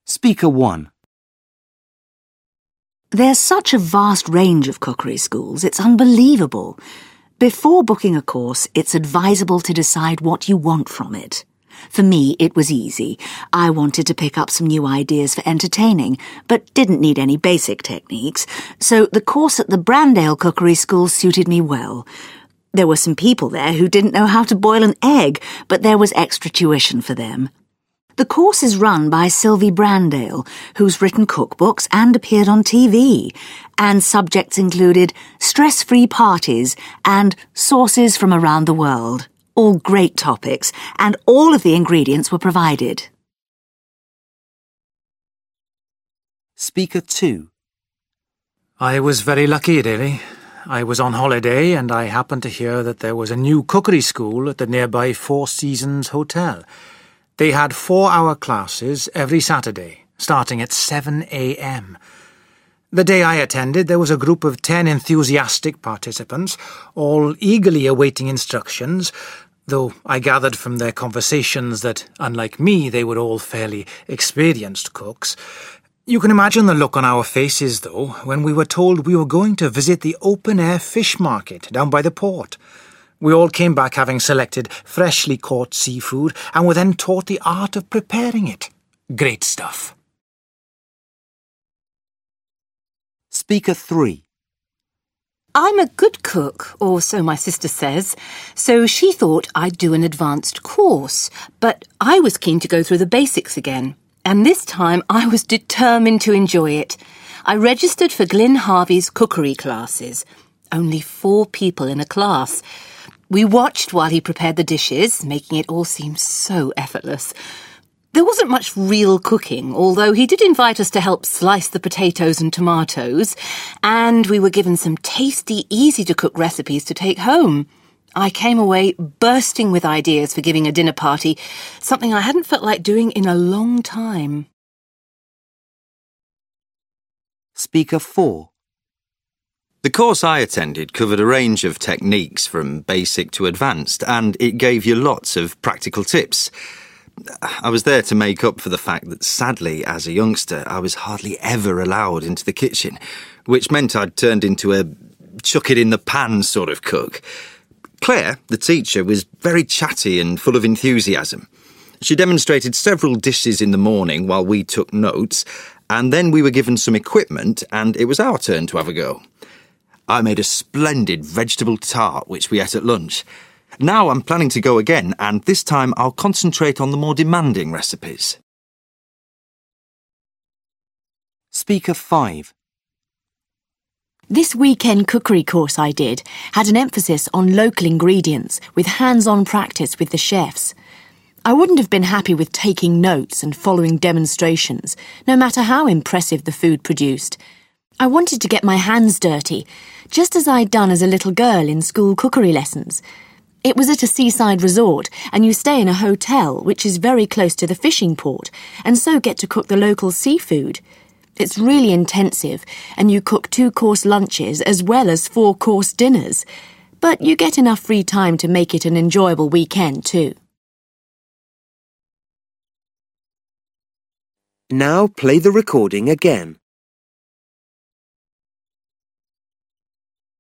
Speaker 1. There's such a vast range of cookery schools, it's unbelievable. Before booking a course, it's advisable to decide what you want from it. For me, it was easy. I wanted to pick up some new ideas for entertaining, but didn't need any basic techniques, so the course at the Brandale Cookery School suited me well. There were some people there who didn't know how to boil an egg, but there was extra tuition for them. The course is run by Sylvie Brandale, who's written cookbooks and appeared on TV, and subjects included stress-free parties and sauces from around the world. All great topics, and all of the ingredients were provided. Speaker 2. I was very lucky, really. I was on holiday and I happened to hear that there was a new cookery school at the nearby Four Seasons Hotel. They had 4-hour classes every Saturday, starting at 7 a.m. The day I attended, there was a group of 10 enthusiastic participants, all eagerly awaiting instructions, though I gathered from their conversations that, unlike me, they were all fairly experienced cooks. You can imagine the look on our faces, though, when we were told we were going to visit the open-air fish market down by the port. We all came back having selected freshly caught seafood and were then taught the art of preparing it. Great stuff. Speaker 3. I'm a good cook, or so my sister says, so she thought I'd do an advanced course, but I was keen to go through the basics again, and this time I was determined to enjoy it. I registered for Glyn Harvey's cookery classes. Only 4 people in a class. We watched while he prepared the dishes, making it all seem so effortless. There wasn't much real cooking, although he did invite us to help slice the potatoes and tomatoes, and we were given some tasty, easy-to-cook recipes to take home. I came away bursting with ideas for giving a dinner party, something I hadn't felt like doing in a long time. Speaker 4. The course I attended covered a range of techniques from basic to advanced, and it gave you lots of practical tips. I was there to make up for the fact that, sadly, as a youngster, I was hardly ever allowed into the kitchen, which meant I'd turned into a chuck-it-in-the-pan sort of cook. Claire, the teacher, was very chatty and full of enthusiasm. She demonstrated several dishes in the morning while we took notes, and then we were given some equipment, and it was our turn to have a go. I made a splendid vegetable tart, which we ate at lunch. Now I'm planning to go again, and this time I'll concentrate on the more demanding recipes. Speaker 5. This weekend cookery course I did had an emphasis on local ingredients with hands-on practice with the chefs. I wouldn't have been happy with taking notes and following demonstrations, no matter how impressive the food produced. I wanted to get my hands dirty, just as I'd done as a little girl in school cookery lessons. It was at a seaside resort, and you stay in a hotel, which is very close to the fishing port, and so get to cook the local seafood. It's really intensive, and you cook 2-course lunches as well as 4-course dinners. But you get enough free time to make it an enjoyable weekend too. Now play the recording again.